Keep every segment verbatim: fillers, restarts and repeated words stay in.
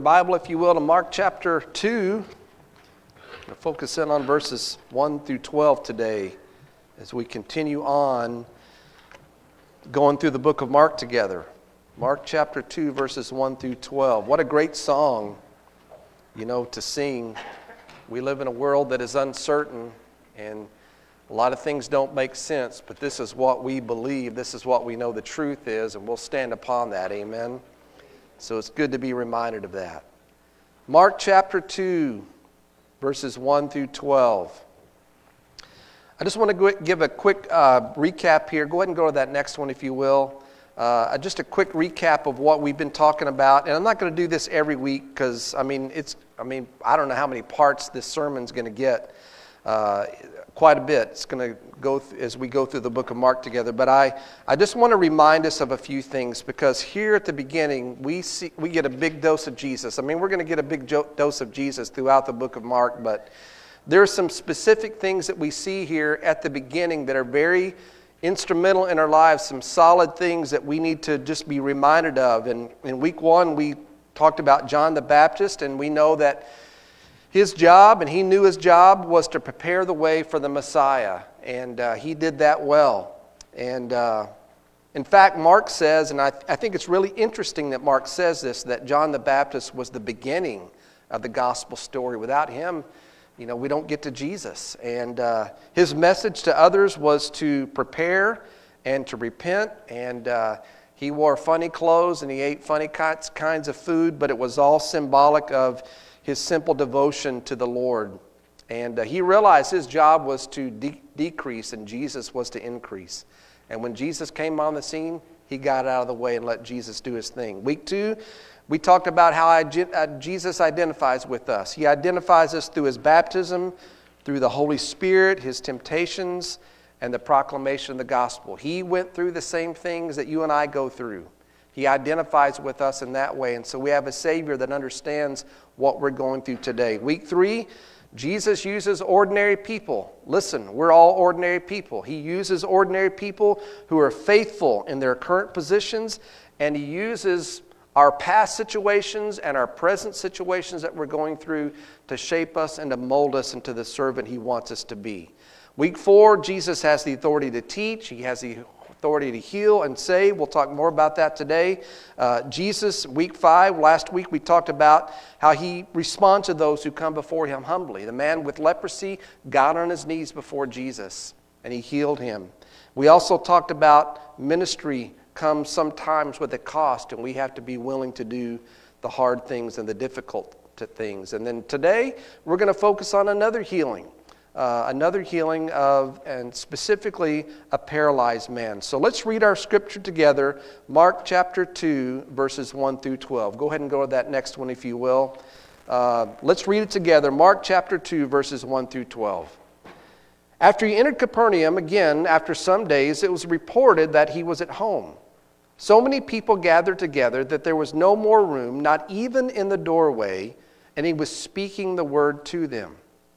Bible, if you will, to Mark chapter two. We'll focus in on verses one through twelve today as we continue on going through the book of Mark together. Mark chapter two, verses one through twelve. What a great song, you know, to sing. We live in a world that is uncertain and a lot of things don't make sense, but this is what we believe. This is what we know the truth is, and we'll stand upon that. Amen. So it's good to be reminded of that. Mark chapter two, verses one through twelve. I just want to go, give a quick uh, recap here. Go ahead and go to that next one, if you will. Uh, just a quick recap of what we've been talking about. And I'm not going to do this every week because, I mean, it's, I mean, I don't know how many parts this sermon's going to get. Uh, quite a bit. It's going to go th- as we go through the book of Mark together. But I, I just want to remind us of a few things, because here at the beginning we see we get a big dose of Jesus. I mean, we're going to get a big jo- dose of Jesus throughout the book of Mark, but there are some specific things that we see here at the beginning that are very instrumental in our lives, some solid things that we need to just be reminded of. And in week one we talked about John the Baptist, and we know that his job, and he knew his job, was to prepare the way for the Messiah. And uh, he did that well. And uh, in fact, Mark says, and I, I think it's really interesting that Mark says this, that John the Baptist was the beginning of the gospel story. Without him, you know, we don't get to Jesus. And uh, his message to others was to prepare and to repent. And uh, he wore funny clothes and he ate funny kinds of food, but it was all symbolic of his simple devotion to the Lord. And uh, he realized his job was to de- decrease and Jesus was to increase. And when Jesus came on the scene, he got out of the way and let Jesus do his thing. Week two, we talked about how I, uh, Jesus identifies with us. He identifies us through his baptism, through the Holy Spirit, his temptations, and the proclamation of the gospel. He went through the same things that you and I go through. He identifies with us in that way. And so we have a Savior that understands what we're going through today. Week three, Jesus uses ordinary people. Listen, we're all ordinary people. He uses ordinary people who are faithful in their current positions, and he uses our past situations and our present situations that we're going through to shape us and to mold us into the servant he wants us to be. Week four, Jesus has the authority to teach. He has the authority to heal and save. We'll talk more about that today. Uh, Jesus, week five, last week we talked about how he responds to those who come before him humbly. The man with leprosy got on his knees before Jesus and he healed him. We also talked about ministry comes sometimes with a cost, and we have to be willing to do the hard things and the difficult things. And then today we're going to focus on another healing. Uh, another healing of, and specifically, a paralyzed man. So let's read our scripture together, Mark chapter two, verses one through twelve. Go ahead and go to that next one, if you will. Uh, let's read it together, Mark chapter two, verses one through twelve. After he entered Capernaum, again, after some days, it was reported that he was at home. So many people gathered together that there was no more room, not even in the doorway, and he was speaking the word to them.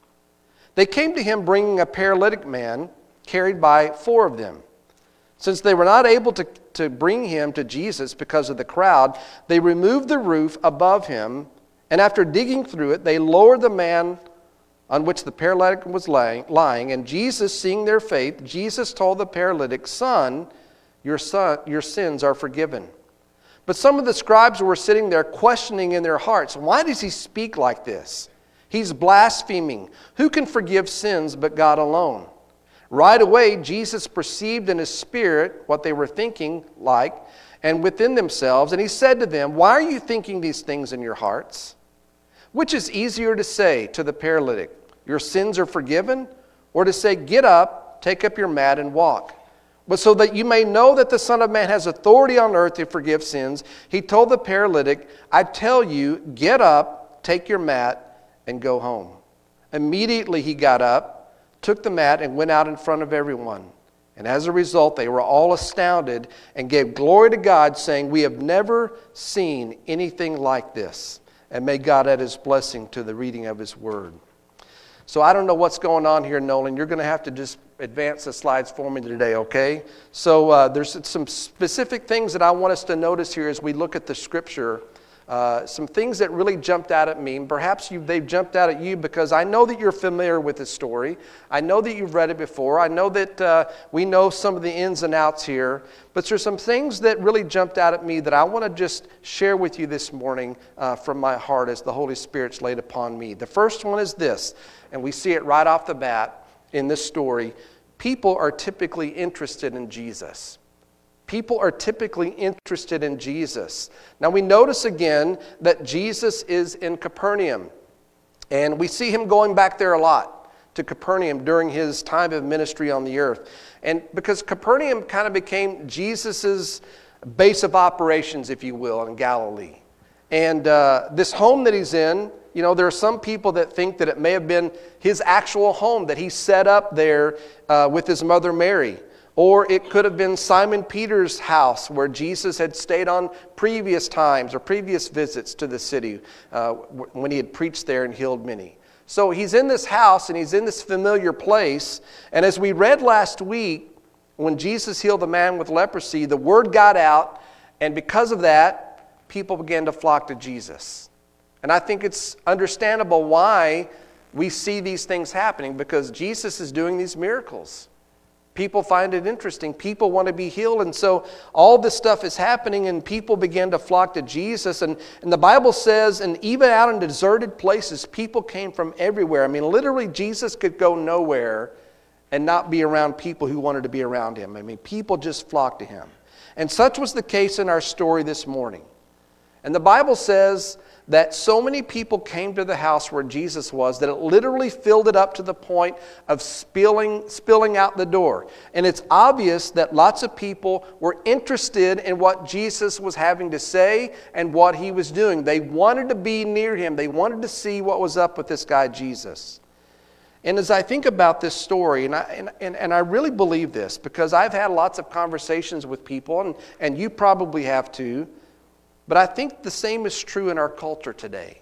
They came to him bringing a paralytic man carried by four of them. Since they were not able to, to bring him to Jesus because of the crowd, they removed the roof above him, and after digging through it, they lowered the man on which the paralytic was lying, lying. And Jesus, seeing their faith, Jesus told the paralytic, "Son, your son, your sins are forgiven." But some of the scribes were sitting there questioning in their hearts, "Why does he speak like this? He's blaspheming. Who can forgive sins but God alone?" Right away, Jesus perceived in his spirit what they were thinking like and within themselves. And he said to them, "Why are you thinking these things in your hearts? Which is easier to say to the paralytic, 'Your sins are forgiven,' or to say, 'Get up, take up your mat and walk'? But so that you may know that the Son of Man has authority on earth to forgive sins," he told the paralytic, "I tell you, get up, take your mat, and go home." Immediately he got up, took the mat, and went out in front of everyone. And as a result, they were all astounded and gave glory to God, saying, "We have never seen anything like this." And may God add his blessing to the reading of his word. So I don't know what's going on here, Nolan. You're going to have to just advance the slides for me today, okay? So uh, there's some specific things that I want us to notice here as we look at the scripture uh, some things that really jumped out at me. And perhaps you, they've jumped out at you because I know that you're familiar with this story. I know that you've read it before. I know that uh, we know some of the ins and outs here. But there's some things that really jumped out at me that I want to just share with you this morning uh, from my heart as the Holy Spirit's laid upon me. The first one is this, and we see it right off the bat in this story. People are typically interested in Jesus. People are typically interested in Jesus. Now we notice again that Jesus is in Capernaum. And we see him going back there a lot to Capernaum during his time of ministry on the earth. And because Capernaum kind of became Jesus's base of operations, if you will, in Galilee. And uh, this home that he's in, you know, there are some people that think that it may have been his actual home that he set up there uh, with his mother Mary. Or it could have been Simon Peter's house where Jesus had stayed on previous times or previous visits to the city uh, when he had preached there and healed many. So he's in this house and he's in this familiar place. And as we read last week, when Jesus healed the man with leprosy, the word got out, and because of that, people began to flock to Jesus. And I think it's understandable why we see these things happening, because Jesus is doing these miracles. People find it interesting. People want to be healed. And so all this stuff is happening and people begin to flock to Jesus. And, and the Bible says, and even out in deserted places, people came from everywhere. I mean, literally, Jesus could go nowhere and not be around people who wanted to be around him. I mean, people just flocked to him. And such was the case in our story this morning. And the Bible says that so many people came to the house where Jesus was that it literally filled it up to the point of spilling, spilling out the door. And it's obvious that lots of people were interested in what Jesus was having to say and what he was doing. They wanted to be near him. They wanted to see what was up with this guy Jesus. And as I think about this story, and I, and, and, and I really believe this because I've had lots of conversations with people, and, and you probably have too, but I think the same is true in our culture today.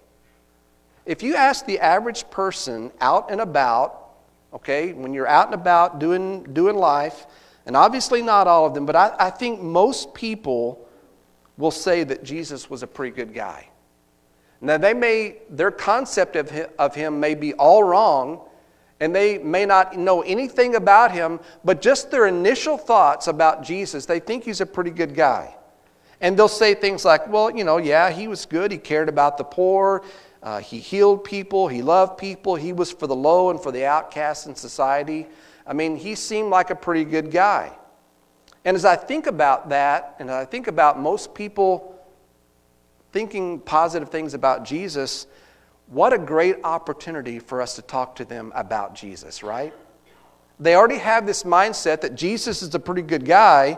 If you ask the average person out and about, okay, when you're out and about doing, doing life, and obviously not all of them, but I, I think most people will say that Jesus was a pretty good guy. Now, they may, their concept of him, of him may be all wrong, and they may not know anything about him, but just their initial thoughts about Jesus, they think he's a pretty good guy. And they'll say things like, well, you know, yeah, he was good. He cared about the poor. Uh, he healed people. He loved people. He was for the low and for the outcasts in society. I mean, he seemed like a pretty good guy. And as I think about that, and I think about most people thinking positive things about Jesus, what a great opportunity for us to talk to them about Jesus, right? They already have this mindset that Jesus is a pretty good guy.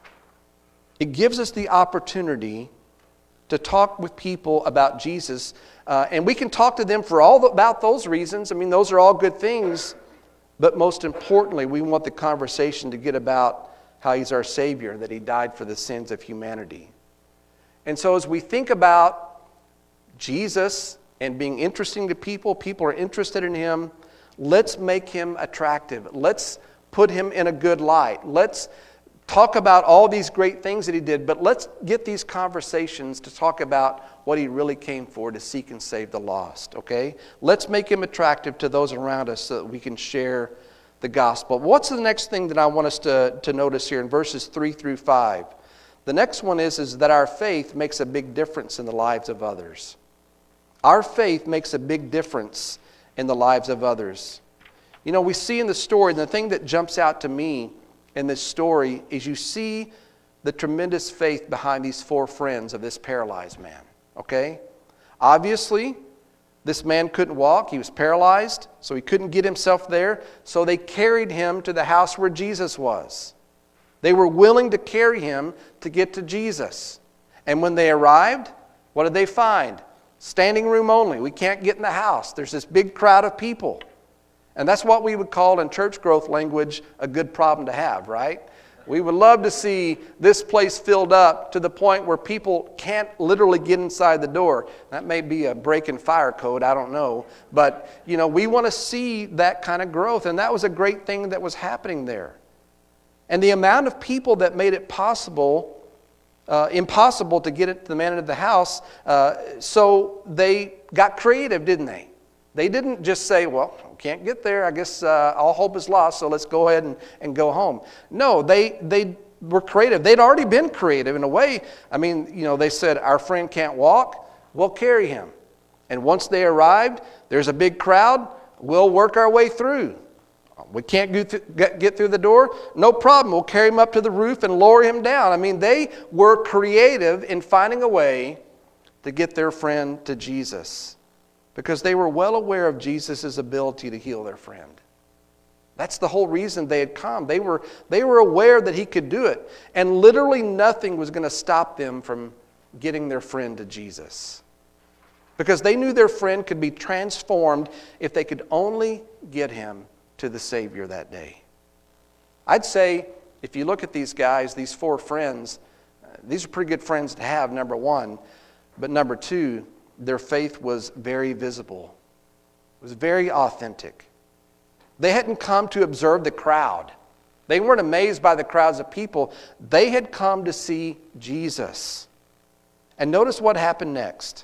It gives us the opportunity to talk with people about Jesus. Uh, and we can talk to them for all the, about those reasons. I mean, those are all good things. But most importantly, we want the conversation to get about how he's our Savior, that he died for the sins of humanity. And so as we think about Jesus and being interesting to people, people are interested in him, let's make him attractive. Let's put him in a good light. Let's talk about all these great things that he did, but let's get these conversations to talk about what he really came for, to seek and save the lost, okay? Let's make him attractive to those around us so that we can share the gospel. What's the next thing that I want us to, to notice here in verses three through five? The next one is, is that our faith makes a big difference in the lives of others. Our faith makes a big difference in the lives of others. You know, we see in the story, and the thing that jumps out to me in this story is you see the tremendous faith behind these four friends of this paralyzed man, okay? Obviously, this man couldn't walk. He was paralyzed, so he couldn't get himself there. So they carried him to the house where Jesus was. They were willing to carry him to get to Jesus. And when they arrived, what did they find? Standing room only. We can't get in the house. There's this big crowd of people. And that's what we would call in church growth language a good problem to have, right? We would love to see this place filled up to the point where people can't literally get inside the door. That may be a break in fire code, I don't know. But, you know, we want to see that kind of growth. And that was a great thing that was happening there. And the amount of people that made it possible uh, impossible to get it to the man into the house. Uh, so they got creative, didn't they? They didn't just say, well, can't get there. I guess uh, all hope is lost, so let's go ahead and, and go home. No, they they were creative. They'd already been creative in a way. I mean, you know, they said, our friend can't walk, we'll carry him. And once they arrived, there's a big crowd, we'll work our way through. We can't get through the door, no problem. We'll carry him up to the roof and lower him down. I mean, they were creative in finding a way to get their friend to Jesus, because they were well aware of Jesus' ability to heal their friend. That's the whole reason they had come. They were, they were aware that he could do it. And literally nothing was going to stop them from getting their friend to Jesus, because they knew their friend could be transformed if they could only get him to the Savior that day. I'd say, if you look at these guys, these four friends, uh, these are pretty good friends to have, number one. But number two, their faith was very visible. It was very authentic. They hadn't come to observe the crowd. They weren't amazed by the crowds of people. They had come to see Jesus. And notice what happened next.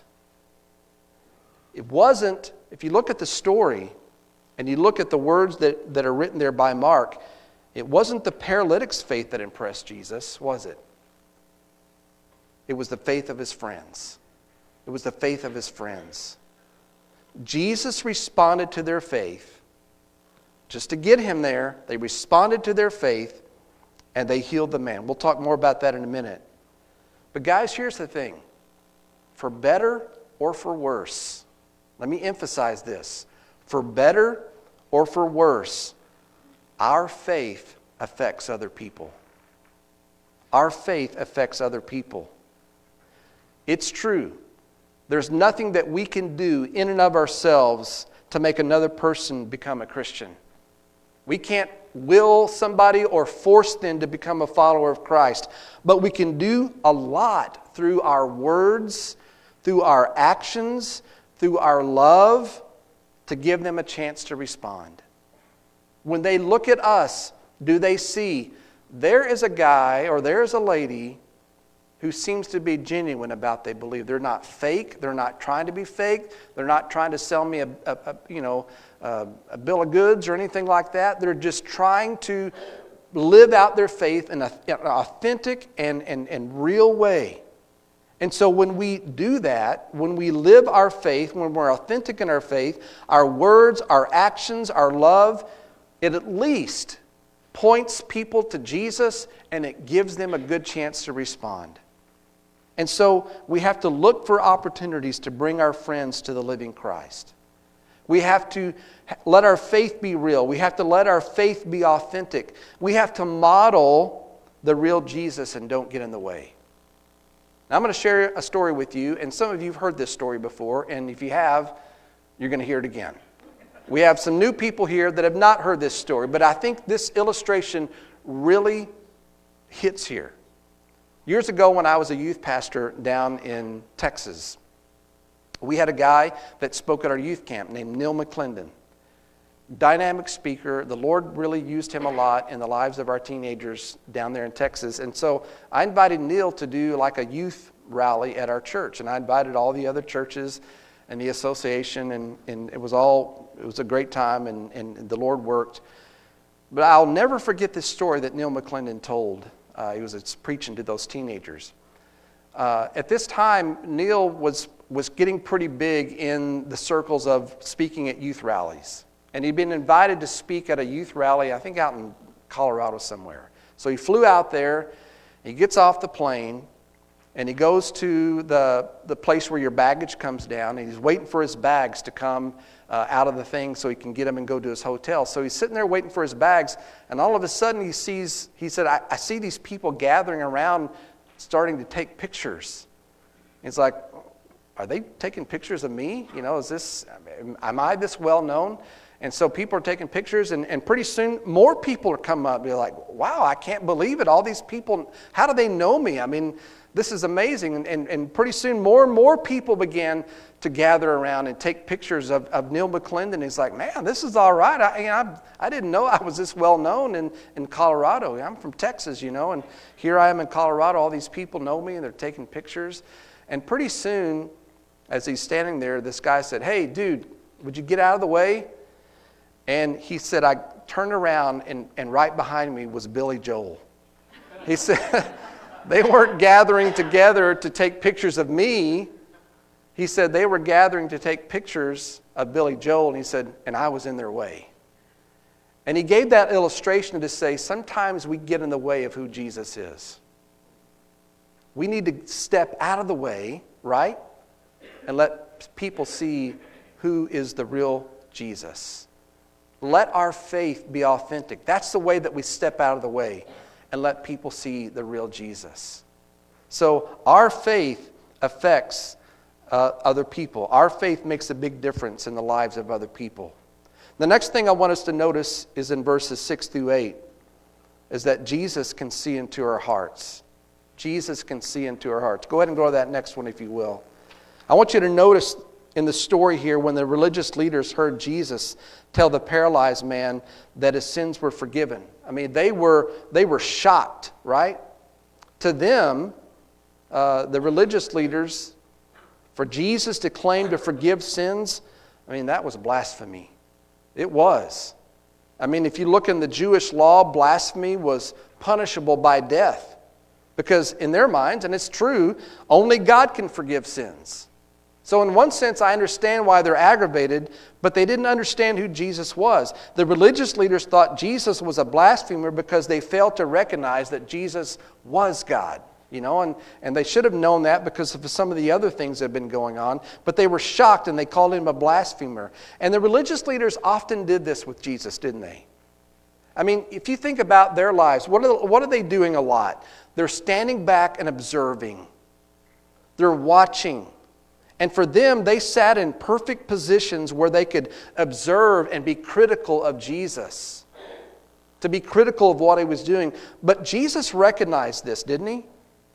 It wasn't, if you look at the story, and you look at the words that, that are written there by Mark, it wasn't the paralytic's faith that impressed Jesus, was it? It was the faith of his friends. It was the faith of his friends. Jesus responded to their faith. Just to get him there, they responded to their faith, and they healed the man. We'll talk more about that in a minute. But guys, here's the thing. For better or for worse, let me emphasize this. For better or for worse, our faith affects other people. Our faith affects other people. It's true. There's nothing that we can do in and of ourselves to make another person become a Christian. We can't will somebody or force them to become a follower of Christ. But we can do a lot through our words, through our actions, through our love, to give them a chance to respond. When they look at us, do they see there is a guy or there is a lady who seems to be genuine about they believe? They're not fake. They're not trying to be fake. They're not trying to sell me a, a, a you know a, a bill of goods or anything like that. They're just trying to live out their faith in, a, in an authentic and, and, and real way. And so when we do that, when we live our faith, when we're authentic in our faith, our words, our actions, our love, it at least points people to Jesus, and it gives them a good chance to respond. And so we have to look for opportunities to bring our friends to the living Christ. We have to let our faith be real. We have to let our faith be authentic. We have to model the real Jesus and don't get in the way. Now, I'm going to share a story with you, and some of you have heard this story before, and if you have, you're going to hear it again. We have some new people here that have not heard this story, but I think this illustration really hits here. Years ago, when I was a youth pastor down in Texas, we had a guy that spoke at our youth camp named Neil McClendon. Dynamic speaker. The Lord really used him a lot in the lives of our teenagers down there in Texas. And so I invited Neil to do like a youth rally at our church. And I invited all the other churches and the association. And, and it was all, it was a great time, and, and the Lord worked. But I'll never forget this story that Neil McClendon told. Uh, he was preaching to those teenagers. Uh, at this time, Neil was, was getting pretty big in the circles of speaking at youth rallies. And he'd been invited to speak at a youth rally, I think out in Colorado somewhere. So he flew out there, he gets off the plane, and he goes to the, the place where your baggage comes down, and he's waiting for his bags to come uh, out of the thing so he can get them and go to his hotel. So he's sitting there waiting for his bags, and all of a sudden he sees, he said, I, I see these people gathering around starting to take pictures. He's like, are they taking pictures of me? You know, is this, am I this well known? And so people are taking pictures, and, and pretty soon more people are coming up and be like, wow, I can't believe it. All these people, how do they know me? I mean, this is amazing. And, and, and pretty soon more and more people began to gather around and take pictures of, of Neil McClendon. He's like, man, this is all right. I, you know, I, I didn't know I was this well known in, in Colorado. I'm from Texas, you know, and here I am in Colorado. All these people know me and they're taking pictures. And pretty soon, as he's standing there, this guy said, hey, dude, would you get out of the way? And he said, I turned around and, and right behind me was Billy Joel. He said, they weren't gathering together to take pictures of me. He said they were gathering to take pictures of Billy Joel, and he said, and I was in their way. And he gave that illustration to say sometimes we get in the way of who Jesus is. We need to step out of the way, right? And let people see who is the real Jesus. Let our faith be authentic. That's the way that we step out of the way and let people see the real Jesus. So our faith affects uh, other people. Our faith makes a big difference in the lives of other people. The next thing I want us to notice is in verses six through eight, is that Jesus can see into our hearts. Jesus can see into our hearts. Go ahead and go to that next one if you will. I want you to notice in the story here when the religious leaders heard Jesus tell the paralyzed man that his sins were forgiven. I mean, they were they were shocked, right? To them, uh, the religious leaders, for Jesus to claim to forgive sins, I mean, that was blasphemy. It was. I mean, if you look in the Jewish law, blasphemy was punishable by death. Because in their minds, and it's true, only God can forgive sins. So in one sense, I understand why they're aggravated, but they didn't understand who Jesus was. The religious leaders thought Jesus was a blasphemer because they failed to recognize that Jesus was God. You know, and, and they should have known that because of some of the other things that have been going on. But they were shocked and they called him a blasphemer. And the religious leaders often did this with Jesus, didn't they? I mean, if you think about their lives, what are, what are they doing a lot? They're standing back and observing. They're watching. And for them, they sat in perfect positions where they could observe and be critical of Jesus. To be critical of what he was doing. But Jesus recognized this, didn't he?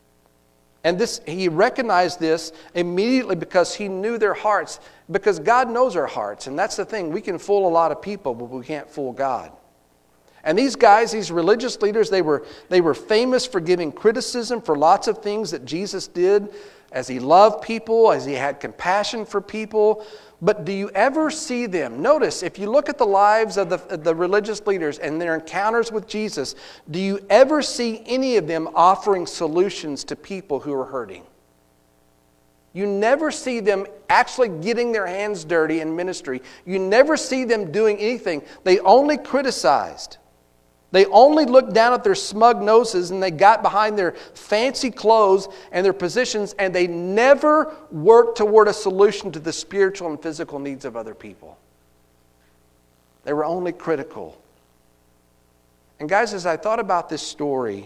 And this, he recognized this immediately because he knew their hearts. Because God knows our hearts. And that's the thing. We can fool a lot of people, but we can't fool God. And these guys, these religious leaders, they were, they were famous for giving criticism for lots of things that Jesus did as he loved people, as he had compassion for people. But do you ever see them? Notice, if you look at the lives of the, of the religious leaders and their encounters with Jesus, do you ever see any of them offering solutions to people who are hurting? You never see them actually getting their hands dirty in ministry. You never see them doing anything. They only criticized. They only looked down at their smug noses and they got behind their fancy clothes and their positions, and they never worked toward a solution to the spiritual and physical needs of other people. They were only critical. And guys, as I thought about this story,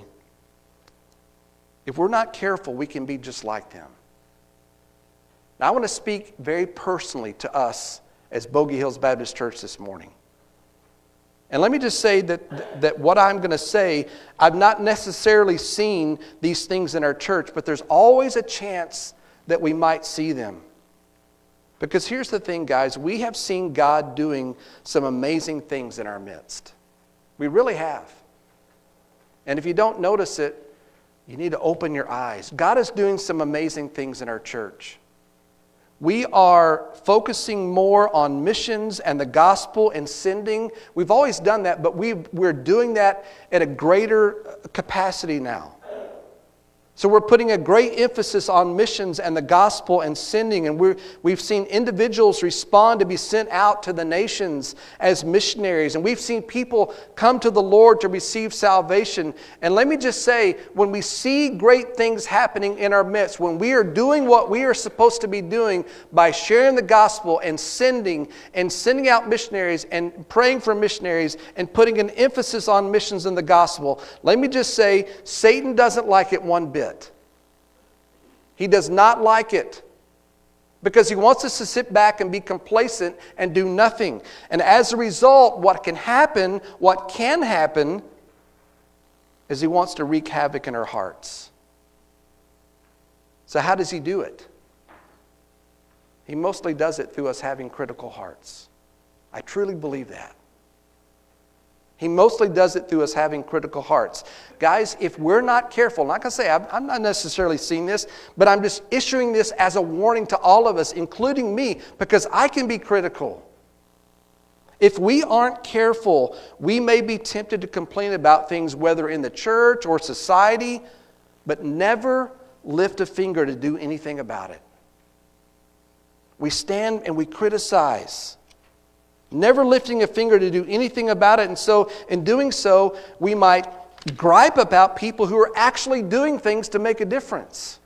if we're not careful, we can be just like them. Now, I want to speak very personally to us as Bogey Hills Baptist Church this morning. And let me just say that, that what I'm going to say, I've not necessarily seen these things in our church, but there's always a chance that we might see them. Because here's the thing, guys, we have seen God doing some amazing things in our midst. We really have. And if you don't notice it, you need to open your eyes. God is doing some amazing things in our church. We are focusing more on missions and the gospel and sending. We've always done that, but we we're doing that at a greater capacity now. So we're putting a great emphasis on missions and the gospel and sending. And we're, we've seen individuals respond to be sent out to the nations as missionaries. And we've seen people come to the Lord to receive salvation. And let me just say, when we see great things happening in our midst, when we are doing what we are supposed to be doing by sharing the gospel and sending and sending out missionaries and praying for missionaries and putting an emphasis on missions and the gospel, let me just say, Satan doesn't like it one bit. He does not like it because he wants us to sit back and be complacent and do nothing. And as a result, what can happen, what can happen, is he wants to wreak havoc in our hearts. So how does he do it? He mostly does it through us having critical hearts. I truly believe that. He mostly does it through us having critical hearts. Guys, if we're not careful, I'm not going to say, I'm, I'm not necessarily seeing this, but I'm just issuing this as a warning to all of us, including me, because I can be critical. If we aren't careful, we may be tempted to complain about things, whether in the church or society, but never lift a finger to do anything about it. We stand and we criticize, never lifting a finger to do anything about it. And so, in doing so, we might gripe about people who are actually doing things to make a difference.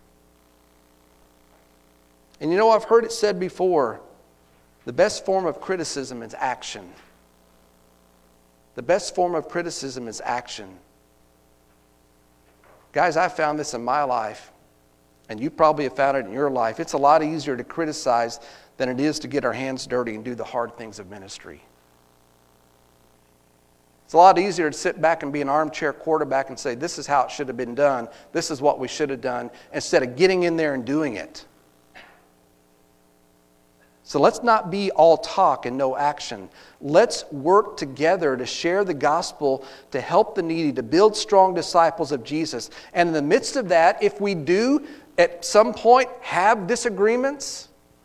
And you know, I've heard it said before, the best form of criticism is action. The best form of criticism is action. Guys, I found this in my life, and you probably have found it in your life. It's a lot easier to criticize than it is to get our hands dirty and do the hard things of ministry. It's a lot easier to sit back and be an armchair quarterback and say, this is how it should have been done, this is what we should have done, instead of getting in there and doing it. So let's not be all talk and no action. Let's work together to share the gospel, to help the needy, to build strong disciples of Jesus. And in the midst of that, if we do at some point have disagreements,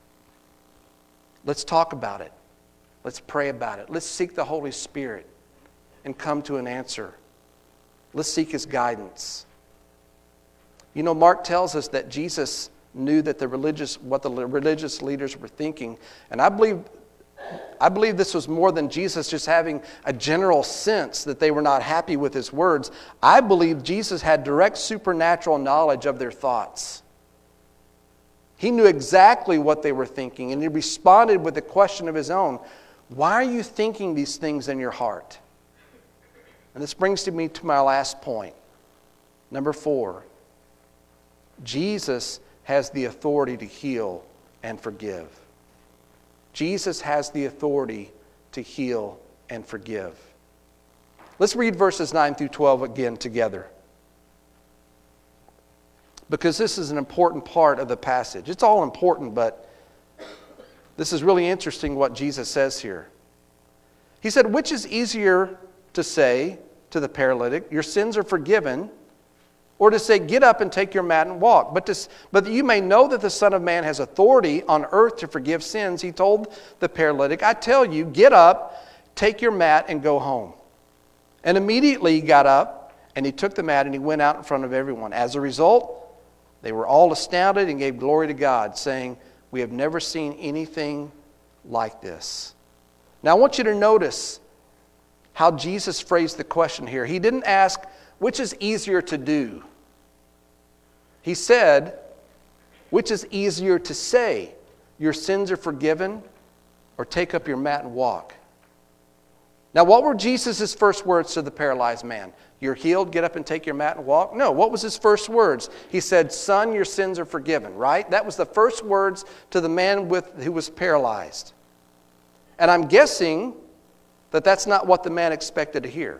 let's talk about it. Let's pray about it. Let's seek the Holy Spirit and come to an answer. Let's seek His guidance. You know, Mark tells us that Jesus knew that the religious, what the religious leaders were thinking. And I believe, I believe this was more than Jesus just having a general sense that they were not happy with His words. I believe Jesus had direct supernatural knowledge of their thoughts. He knew exactly what they were thinking, and He responded with a question of His own. Why are you thinking these things in your heart? And this brings me to my last point. Number four, Jesus has the authority to heal and forgive. Jesus has the authority to heal and forgive. Let's read verses nine through twelve again together, because this is an important part of the passage. It's all important, but this is really interesting what Jesus says here. He said, which is easier to say to the paralytic, your sins are forgiven, or to say, get up and take your mat and walk? But, to, but that you may know that the Son of Man has authority on earth to forgive sins, He told the paralytic, I tell you, get up, take your mat, and go home. And immediately he got up, and he took the mat, and he went out in front of everyone. As a result, they were all astounded and gave glory to God, saying, we have never seen anything like this. Now I want you to notice how Jesus phrased the question here. He didn't ask, which is easier to do? He said, which is easier to say? Your sins are forgiven, or take up your mat and walk? Now, what were Jesus' first words to the paralyzed man? You're healed, get up and take your mat and walk? No, what was His first words? He said, son, your sins are forgiven, right? That was the first words to the man with, who was paralyzed. And I'm guessing that that's not what the man expected to hear.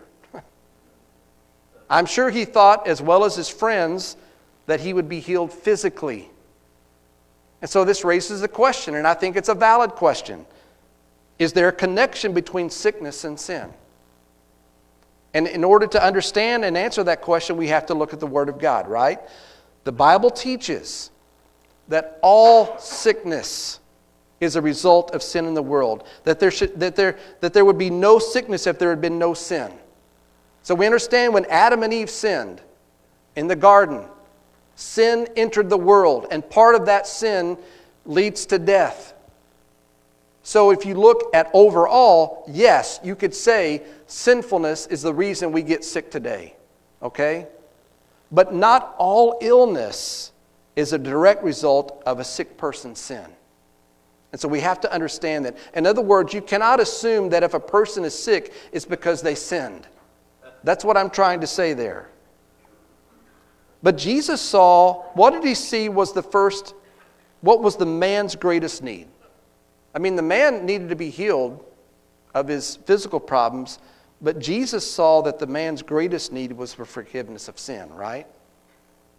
I'm sure he thought, as well as his friends, that he would be healed physically. And so this raises a question, and I think it's a valid question. Is there a connection between sickness and sin? And in order to understand and answer that question, we have to look at the Word of God, right? The Bible teaches that all sickness is a result of sin in the world. That there should, that there, that there would be no sickness if there had been no sin. So we understand when Adam and Eve sinned in the garden, sin entered the world, and part of that sin leads to death. So if you look at overall, yes, you could say sinfulness is the reason we get sick today. Okay? But not all illness is a direct result of a sick person's sin. And so we have to understand that. In other words, you cannot assume that if a person is sick, it's because they sinned. That's what I'm trying to say there. But Jesus saw, what did He see was the first, what was the man's greatest need? I mean, the man needed to be healed of his physical problems, but Jesus saw that the man's greatest need was for forgiveness of sin, right?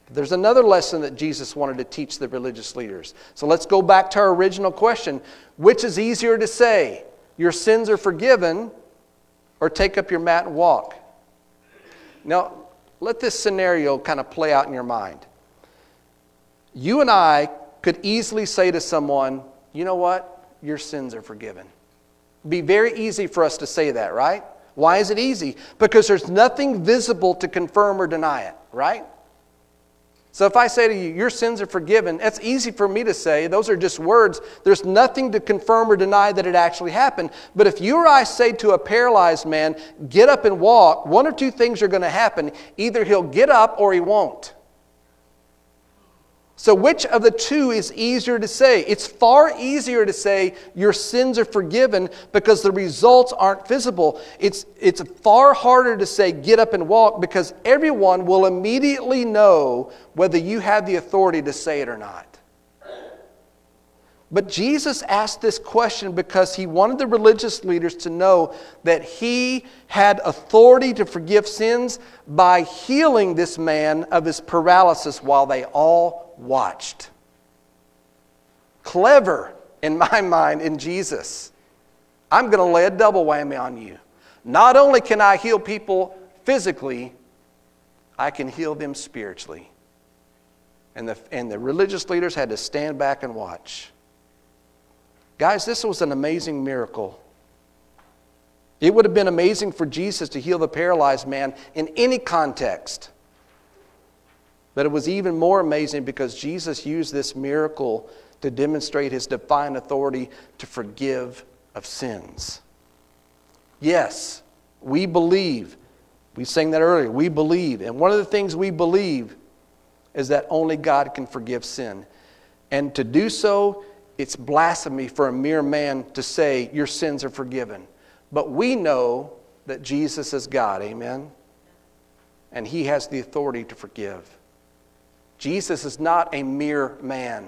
There's another lesson that Jesus wanted to teach the religious leaders. So let's go back to our original question. Which is easier to say? Your sins are forgiven, or take up your mat and walk? Now, let this scenario kind of play out in your mind. You and I could easily say to someone, you know what? Your sins are forgiven. It'd be very easy for us to say that, right? Why is it easy? Because there's nothing visible to confirm or deny it, right? So if I say to you, your sins are forgiven, that's easy for me to say. Those are just words. There's nothing to confirm or deny that it actually happened. But if you or I say to a paralyzed man, get up and walk, one or two things are going to happen. Either he'll get up or he won't. So which of the two is easier to say? It's far easier to say your sins are forgiven because the results aren't visible. It's, it's far harder to say get up and walk because everyone will immediately know whether you have the authority to say it or not. But Jesus asked this question because he wanted the religious leaders to know that he had authority to forgive sins by healing this man of his paralysis while they all watched. Clever, in my mind, in Jesus. I'm going to lay a double whammy on you. Not only can I heal people physically, I can heal them spiritually. And the, and the religious leaders had to stand back and watch. Guys, this was an amazing miracle. It would have been amazing for Jesus to heal the paralyzed man in any context. But it was even more amazing because Jesus used this miracle to demonstrate his divine authority to forgive of sins. Yes, we believe. We sang that earlier. We believe. And one of the things we believe is that only God can forgive sin. And to do so, it's blasphemy for a mere man to say your sins are forgiven. But we know that Jesus is God, amen? And he has the authority to forgive. Jesus is not a mere man.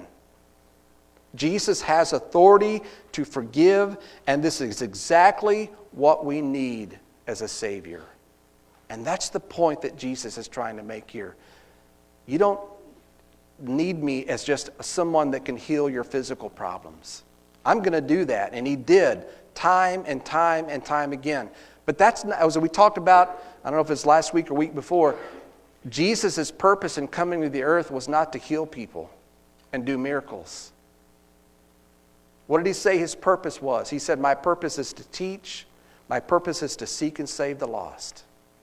Jesus has authority to forgive, and this is exactly what we need as a Savior. And that's the point that Jesus is trying to make here. You don't need me as just someone that can heal your physical problems. I'm going to do that, and he did time and time and time again. But that's not, as we talked about, I don't know if it's last week or week before, Jesus' purpose in coming to the earth was not to heal people and do miracles. What did he say his purpose was? He said, my purpose is to teach, my purpose is to seek and save the lost.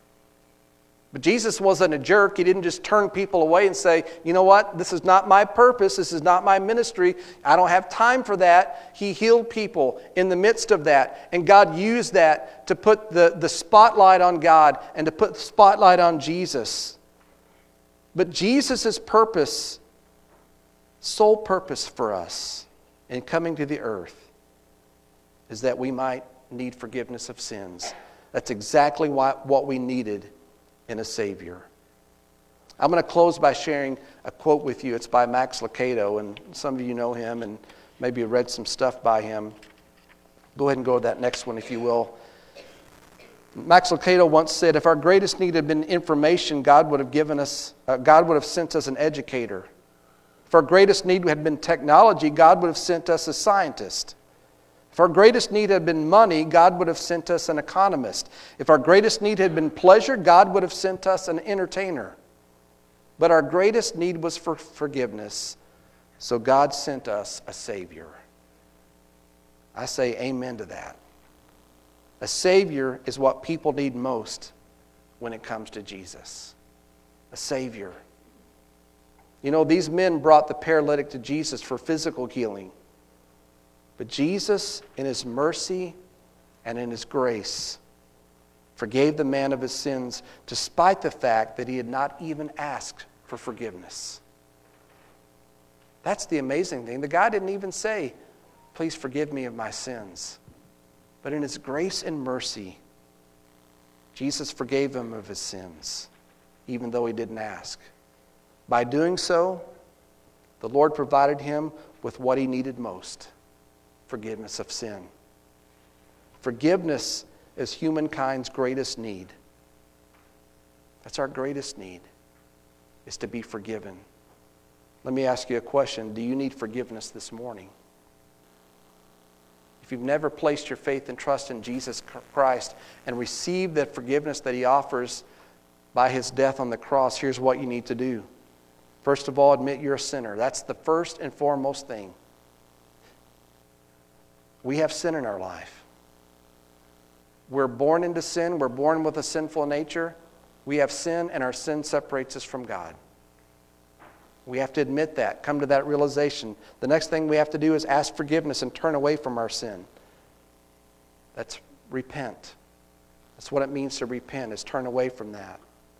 But Jesus wasn't a jerk. He didn't just turn people away and say, you know what, this is not my purpose, this is not my ministry, I don't have time for that. He healed people in the midst of that. And God used that to put the, the spotlight on God and to put the spotlight on Jesus. But Jesus' purpose, sole purpose for us in coming to the earth is that we might need forgiveness of sins. That's exactly what, what we needed in a Savior. I'm going to close by sharing a quote with you. It's by Max Lucado, and some of you know him and maybe have read some stuff by him. Go ahead and go to that next one, if you will. Max Lucado once said, if our greatest need had been information, God would have given us, uh, God would have sent us an educator. If our greatest need had been technology, God would have sent us a scientist. If our greatest need had been money, God would have sent us an economist. If our greatest need had been pleasure, God would have sent us an entertainer. But our greatest need was for forgiveness, so God sent us a Savior. I say amen to that. A Savior is what people need most when it comes to Jesus. A Savior. You know, these men brought the paralytic to Jesus for physical healing. But Jesus, in his mercy and in his grace, forgave the man of his sins despite the fact that he had not even asked for forgiveness. That's the amazing thing. The guy didn't even say, please forgive me of my sins. But in his grace and mercy, Jesus forgave him of his sins, even though he didn't ask. By doing so, the Lord provided him with what he needed most. Forgiveness of sin. Forgiveness is humankind's greatest need. That's our greatest need. is to be forgiven. Let me ask you a question. Do you need forgiveness this morning? If you've never placed your faith and trust in Jesus Christ and received the forgiveness that He offers by His death on the cross, here's what you need to do. First of all, admit you're a sinner. That's the first and foremost thing. We have sin in our life. We're born into sin. We're born with a sinful nature. We have sin, and our sin separates us from God. We have to admit that, come to that realization. The next thing we have to do is ask forgiveness and turn away from our sin. That's repent. That's what it means to repent, is turn away from that.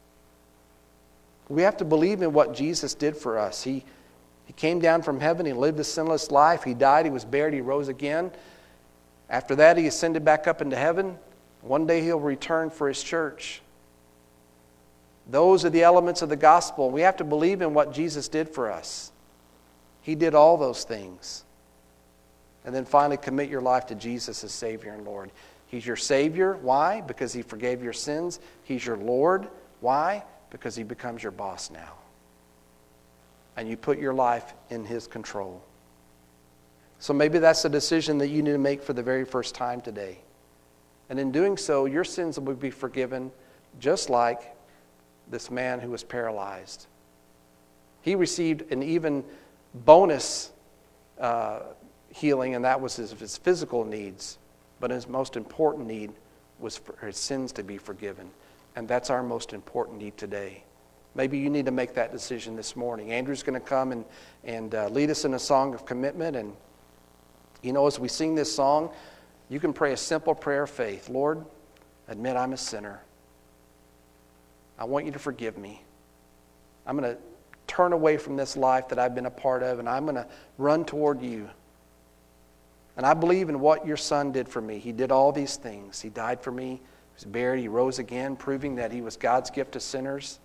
We have to believe in what Jesus did for us. He, he came down from heaven. He lived a sinless life. He died. He was buried. He rose again. After that, He ascended back up into heaven. One day He'll return for His church. Those are the elements of the gospel. We have to believe in what Jesus did for us. He did all those things. And then finally, commit your life to Jesus as Savior and Lord. He's your Savior. Why? Because He forgave your sins. He's your Lord. Why? Because He becomes your boss now. And you put your life in His control. So maybe that's a decision that you need to make for the very first time today. And in doing so, your sins will be forgiven, just like this man who was paralyzed. He received an even bonus uh, healing, and that was his, his physical needs. But his most important need was for his sins to be forgiven. And that's our most important need today. Maybe you need to make that decision this morning. Andrew's going to come and, and uh, lead us in a song of commitment. And, you know, as we sing this song, you can pray a simple prayer of faith. Lord, admit I'm a sinner. I want you to forgive me. I'm going to turn away from this life that I've been a part of, and I'm going to run toward you. And I believe in what your Son did for me. He did all these things. He died for me. He was buried. He rose again, proving that He was God's gift to sinners.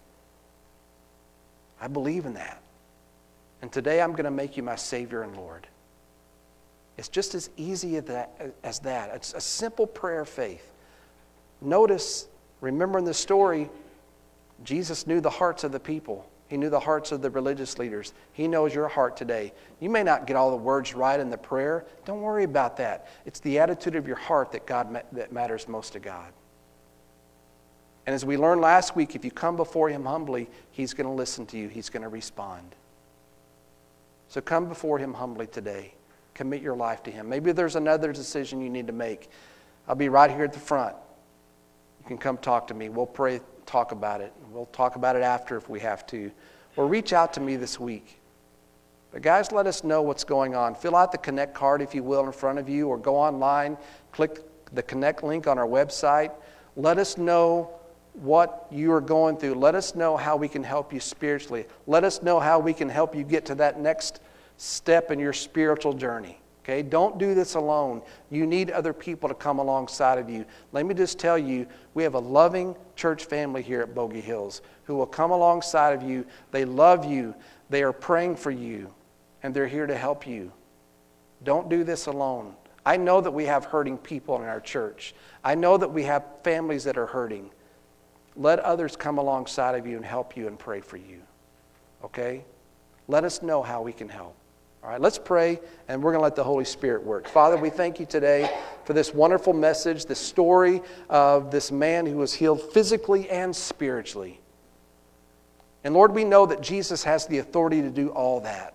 I believe in that. And today I'm going to make you my Savior and Lord. It's just as easy as that. As that. It's a simple prayer of faith. Notice, remember in the story, Jesus knew the hearts of the people. He knew the hearts of the religious leaders. He knows your heart today. You may not get all the words right in the prayer. Don't worry about that. It's the attitude of your heart that God ma- that matters most to God. And as we learned last week, if you come before Him humbly, He's going to listen to you. He's going to respond. So come before Him humbly today. Commit your life to Him. Maybe there's another decision you need to make. I'll be right here at the front. You can come talk to me. We'll pray, talk about it. We'll talk about it after if we have to. Or reach out to me this week. But guys, let us know what's going on. Fill out the Connect card, if you will, in front of you, or go online, click the Connect link on our website. Let us know what you are going through. Let us know how we can help you spiritually. Let us know how we can help you get to that next step in your spiritual journey. Okay? Don't do this alone. You need other people to come alongside of you. Let me just tell you, we have a loving church family here at Bogey Hills who will come alongside of you. They love you. They are praying for you. And they're here to help you. Don't do this alone. I know that we have hurting people in our church. I know that we have families that are hurting. Let others come alongside of you and help you and pray for you. Okay? Let us know how we can help. All right, let's pray, and we're going to let the Holy Spirit work. Father, we thank you today for this wonderful message, this story of this man who was healed physically and spiritually. And Lord, we know that Jesus has the authority to do all that.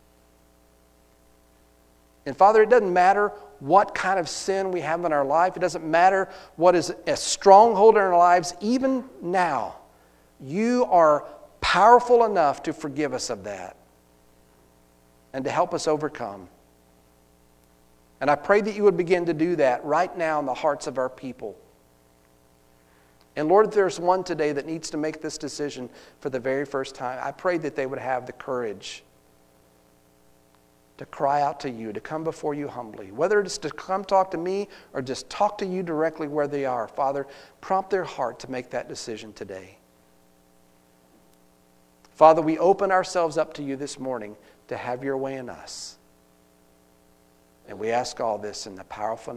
And Father, it doesn't matter what kind of sin we have in our life. It doesn't matter what is a stronghold in our lives. Even now, you are powerful enough to forgive us of that and to help us overcome. And I pray that you would begin to do that right now in the hearts of our people. And Lord, if there's one today that needs to make this decision for the very first time, I pray that they would have the courage to cry out to you, to come before you humbly. Whether it's to come talk to me or just talk to you directly where they are, Father, prompt their heart to make that decision today. Father, we open ourselves up to you this morning to have your way in us. And we ask all this in the powerful